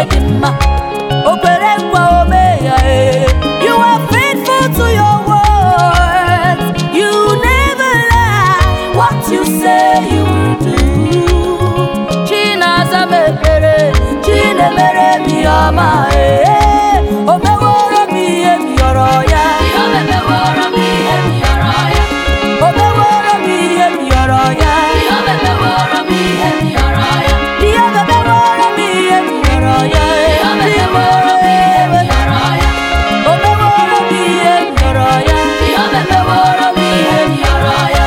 edima. Okwere kwa omeya. You are faithful to your words. You never lie. What you say you will do. China zamepere, Chine mere mi ama. Omeworo mi emi oroya. Omeworo mi emi oroya. Omeworo mi emi oroya. Omeworo mi emi oroya. Omeworo mi emi oroya. Omeworo mi emi oroya. Omeworo mi emi oroya. Omeworo mi emi oroya.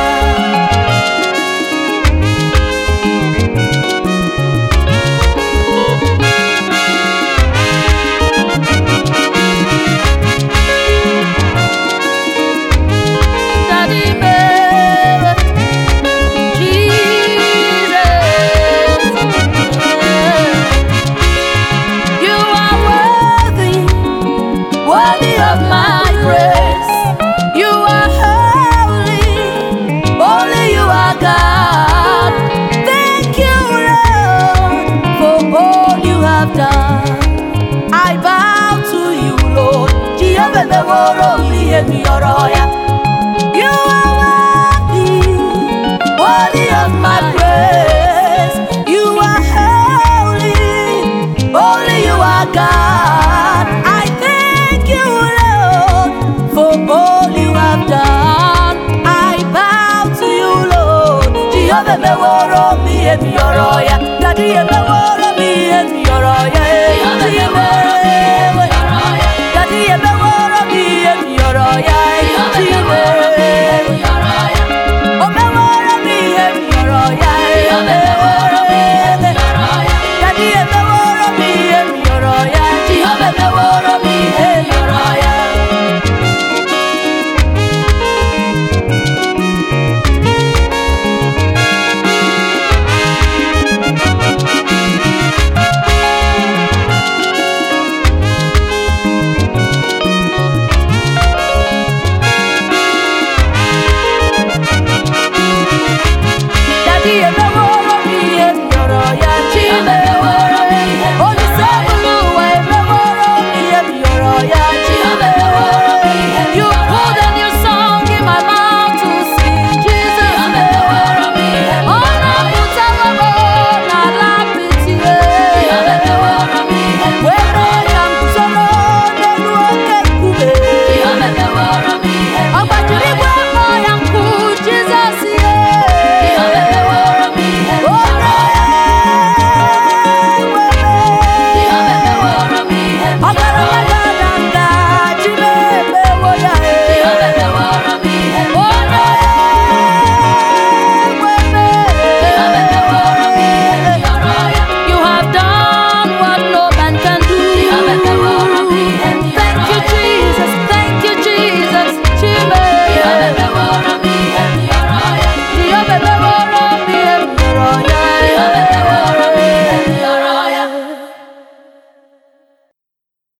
Of my praise, you are holy, only you are God. Thank you, Lord, for all you have done. I bow to you, Lord. You are worthy, worthy of my praise. You are holy, only you are God. I thank you, Lord, for all you have done. I bow to you, Lord. Jehovah, me woro mi emi oroya. Daddy,